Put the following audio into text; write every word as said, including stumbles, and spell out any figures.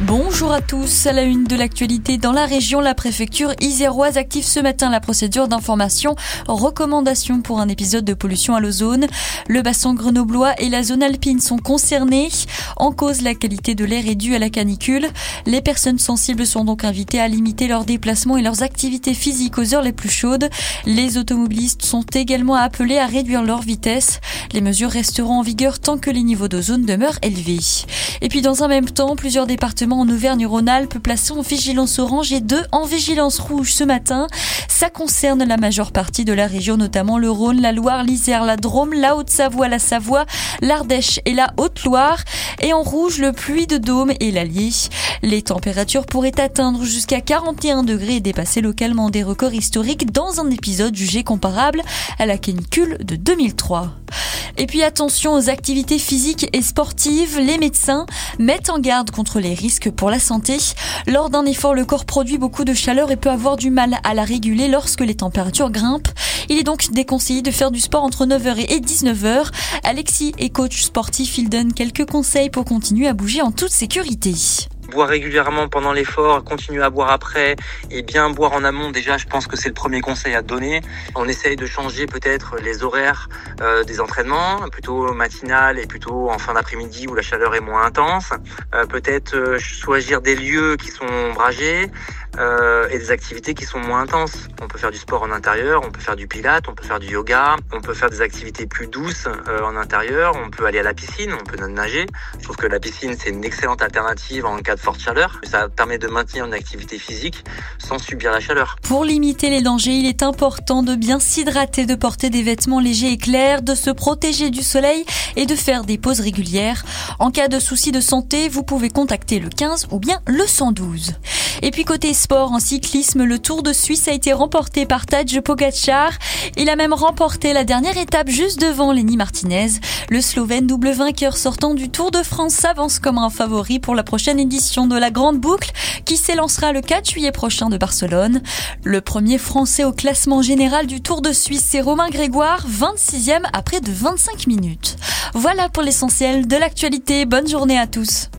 Bonjour à tous, à la une de l'actualité dans la région, la préfecture iséroise active ce matin la procédure d'information recommandation pour un épisode de pollution à l'ozone. Le bassin grenoblois et la zone alpine sont concernés. En cause, la qualité de l'air est due à la canicule. Les personnes sensibles sont donc invitées à limiter leurs déplacements et leurs activités physiques aux heures les plus chaudes. Les automobilistes sont également appelés à réduire leur vitesse. Les mesures resteront en vigueur tant que les niveaux d'ozone demeurent élevés. Et puis dans un même temps, plusieurs départements en Auvergne-Rhône-Alpes placés en vigilance orange et deux en vigilance rouge ce matin. Ça concerne la majeure partie de la région, notamment le Rhône, la Loire, l'Isère, la Drôme, la Haute-Savoie, la Savoie, l'Ardèche et la Haute-Loire. Et en rouge, le Puy-de-Dôme et l'Allier. Les températures pourraient atteindre jusqu'à quarante et un degrés et dépasser localement des records historiques dans un épisode jugé comparable à la canicule de deux mille trois. Et puis attention aux activités physiques et sportives, les médecins mettent en garde contre les risques pour la santé. Lors d'un effort, le corps produit beaucoup de chaleur et peut avoir du mal à la réguler lorsque les températures grimpent. Il est donc déconseillé de faire du sport entre neuf heures et dix-neuf heures. Alexis est coach sportif, il donne quelques conseils pour continuer à bouger en toute sécurité. Boire régulièrement pendant l'effort, continuer à boire après et bien boire en amont, déjà je pense que c'est le premier conseil à donner. On essaye de changer peut-être les horaires euh, des entraînements, plutôt matinal et plutôt en fin d'après-midi où la chaleur est moins intense. Euh, peut-être euh, choisir des lieux qui sont ombragés euh, et des activités qui sont moins intenses. On peut faire du sport en intérieur, on peut faire du pilates, on peut faire du yoga, on peut faire des activités plus douces euh, en intérieur, on peut aller à la piscine, on peut nager. Je trouve que la piscine c'est une excellente alternative en cas de forte chaleur. Ça permet de maintenir une activité physique sans subir la chaleur. Pour limiter les dangers, il est important de bien s'hydrater, de porter des vêtements légers et clairs, de se protéger du soleil et de faire des pauses régulières. En cas de soucis de santé, vous pouvez contacter le quinze ou bien le cent douze. Et puis côté sport, en cyclisme, le Tour de Suisse a été remporté par Tadej Pogačar. Il a même remporté la dernière étape juste devant Lenny Martinez. Le Slovène double vainqueur sortant du Tour de France s'avance comme un favori pour la prochaine édition de la Grande Boucle qui s'élancera le quatre juillet prochain de Barcelone. Le premier Français au classement général du Tour de Suisse, c'est Romain Grégoire, vingt-sixième à près de vingt-cinq minutes. Voilà pour l'essentiel de l'actualité. Bonne journée à tous.